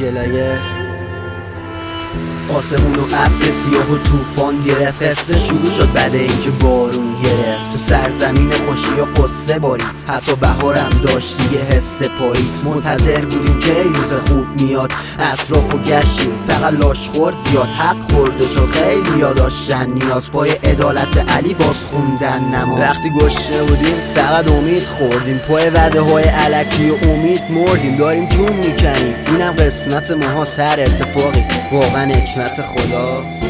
مشکلای آسمون و ابر سیاه و طوفان گرفت. قصه شروع شد بعد اینکه بارون گرفت. تو سرزمین خوشی و قصه بارید، حتی بهارم داشت یه حس پاییز. منتظر بودیم که روز خوب میاد، اطرافو گشتیم فقط لاش خورد زیاد. حق خورده شد خیلی ها داشتن نیاز، پای عدالت علی باز خوندن نماز. وقتی گشته بودیم فقط امید خوردیم، پای وعده های الکی و امید مردیم. داریم جون میکنیم، اینم قسمت ماها، هر اتفاقی واقعا حکمت خداست.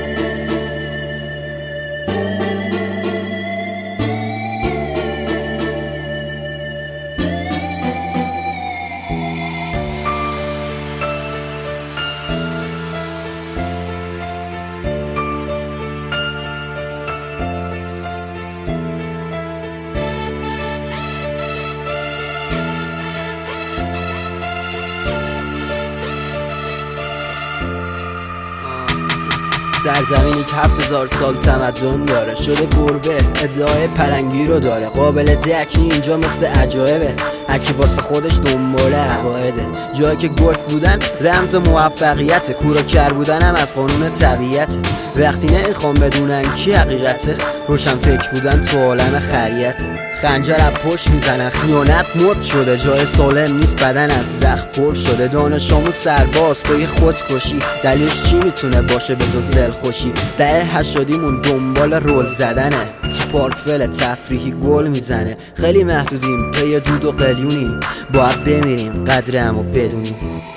سرزمینی که 7000 سال تمدن داره، شده گربه ادعای پلنگی رو داره. قابل درکی اینجا مثل عجایبه، هرکی واسه خودش دنبال عقایده. جایی که گرگ بودن رمز موفقیته، کورا کر بودن هم از قانون طبیعته. وقتی نمیخوام بدونن کی حقیقته، روشن فکر بودن تو عالم خریته. خنجر از پشت میزنن، خیانت مد شده، جای سالم نیست، بدن از زخم پر شده. دانش آموز سرباز پای خودکشی، دلیلش چی میتونه باشه به جز دلخوشی؟ دهه 80 دنبال رول زدنه، تو پارک ول تفریحی گل میزنه. خیلی محدودیم پی دود و قلیونیم، باید بمیریم قدرمو بدونیم.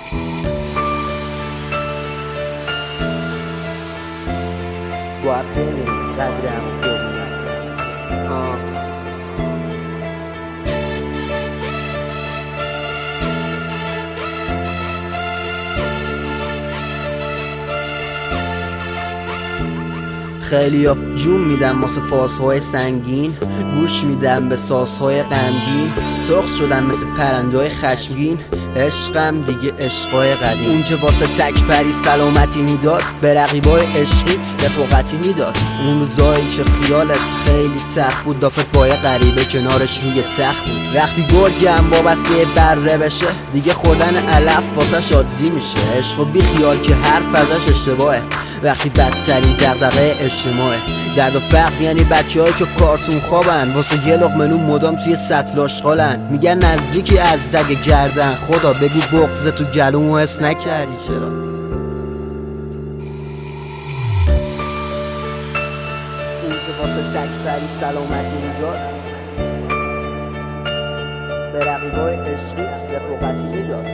باید بمیریم قدرمو بدونیم. خیلی ها جون میدن واسه فازهای سنگین، گوش میدن به سازهای غمگین. تخت شدن مثل پرنده‌های خشمگین، عشقم دیگه عشقای قدیم. اون که واسه تک پری سلامتی میداد، به رقیبای عشقیت رفاقتی میداد. اون روزایی که خیالت خیلی سخت بود، دافت بای غریبه کنارش روی تخت بود. وقتی گرگم وابسته بره بشه، دیگه خوردن علف واسه عادی میشه. عشق و بی خیال که حرف ازش اشتباهه، وقتی بدترین دغدغه اجتماعه. درد و فقر یعنی بچه‌هایی که کارتون خوابن، واسه یه لقمه نون مدام توی سطل آشغالن. میگن نزدیکی از رگ گردن، خدا بگو بغض تو گلومو حس نکردی چرا؟ اون که واسه تکبری سلامتی میداد، به رقیبای عشقیت رفاقتی میداد.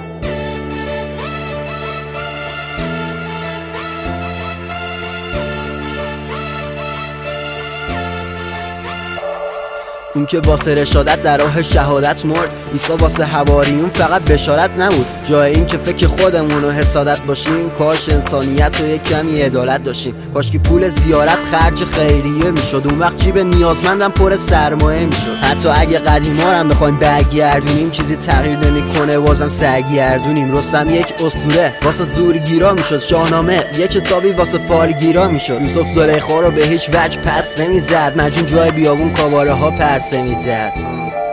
اون که واسه رشادت در راه شهادت مرد، عیسی واسه حواریون فقط بشارت نبود. جای این که فکر خودمون و حسادت باشیم، کاش انسانیت و یک کمی عدالت داشتیم. کاش که پول زیارت خرج خیریه میشد، اون وقت جیب نیازمندم پر سرمایه میشد. حتی اگه قدیما هم بخوایم برگردونیم، چیزی تغییر نمیکنه، بازم سرگردونیم. رستم یک اسطوره واسه زورگیرا میشد، شاهنامه یک کتابی واسه فالگیرا میشد. یوسف زلیخا رو به هیچ وجه پس نمیزد، مجنون جای بیابون کاواره ها پرسه میزد.